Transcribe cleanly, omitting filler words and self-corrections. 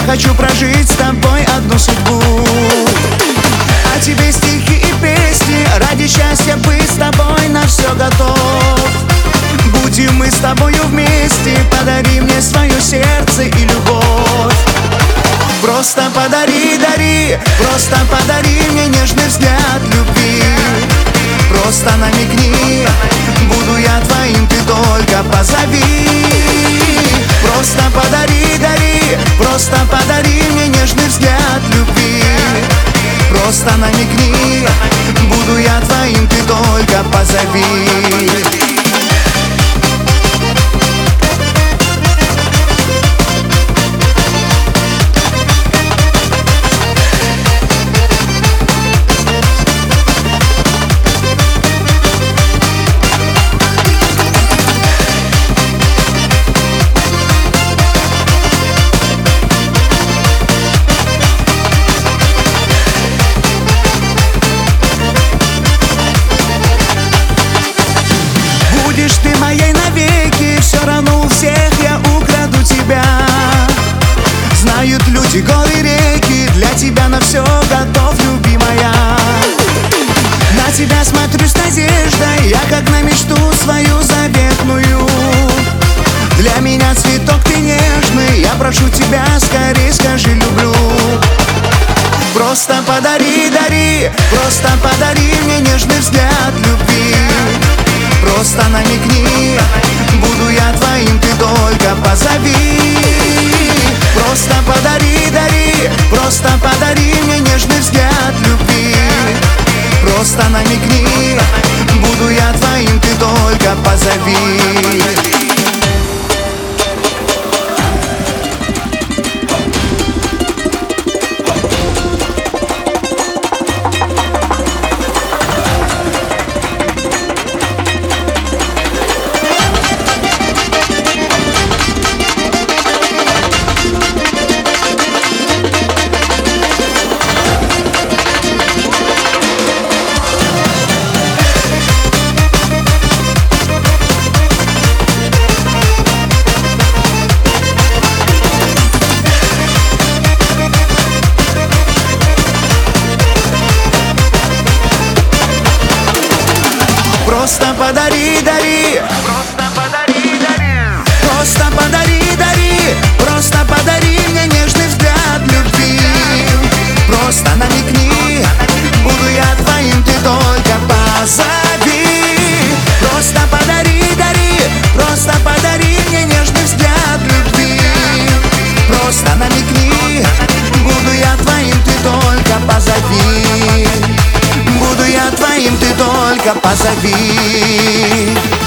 хочу прожить с тобой одну судьбу. А тебе стихи и песни, ради счастья быть с тобой на все готов. Будем мы с тобою вместе, подари мне свое сердце и любовь. Просто подари, дари, просто подари мне нежный взгляд любви. Просто намекни, буду я твоим, ты только позови. Просто подари, дари, просто подари мне нежный взгляд любви. Просто намекни, буду я твоим, ты только позови. Будешь ты моей навеки, все равно у всех я украду тебя. Знают люди горы и реки, для тебя на все готов, любимая. На тебя смотрю с надеждой, я как на мечту свою заветную. Для меня цветок ты нежный, я прошу тебя, скорей скажи люблю. Просто подари, дари, просто подари мне нежный взгляд любви. Просто намекни, буду я твоим, ты только позови. Просто подари, дари, просто подари мне нежный взгляд любви. Просто намекни, буду я твоим, ты только позови. Просто подари, дари, просто подари, дари, просто подари, дари, просто подари мне нежный взгляд любви. Просто намекни, буду я твоим, ты только позови. Просто подари, дари, просто подари мне нежный взгляд любви. Просто намекни, буду я твоим, ты только позови. Буду я твоим, ты только позови.